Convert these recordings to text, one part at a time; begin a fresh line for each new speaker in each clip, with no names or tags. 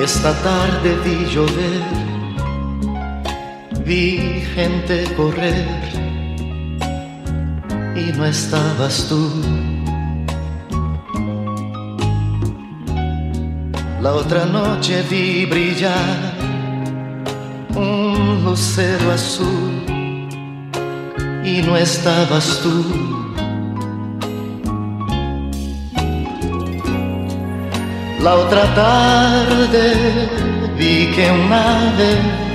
Esta tarde vi llover, vi gente correr y no estabas tú. La otra noche vi brillar un lucero azul y no estabas tú. La otra tarde vi que un ave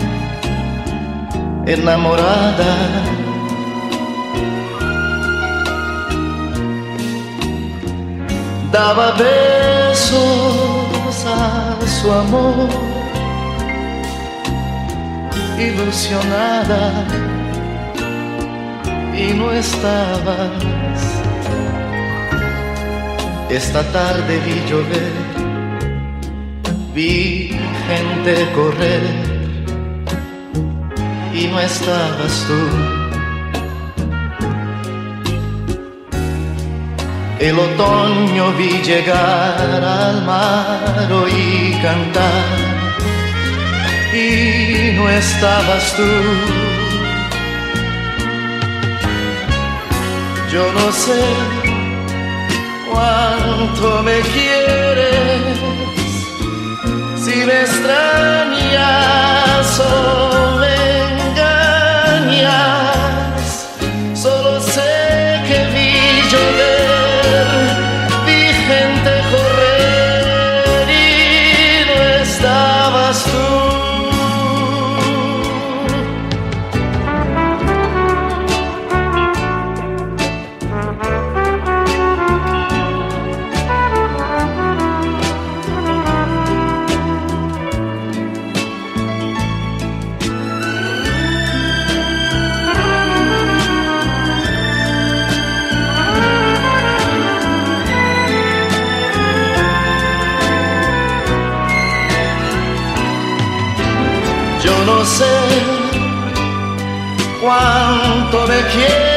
enamorada daba besos a su amor, ilusionada, y no estabas. Esta tarde vi llover, vi gente correr y no estabas tú. El otoño vi llegar al mar, oí cantar y no estabas tú. Yo no sé cuánto me quieres, si me extrañas o me engañas. Solo sé que vi llover, vi gente correr y no estabas tú. Yo no sé cuánto me quieres,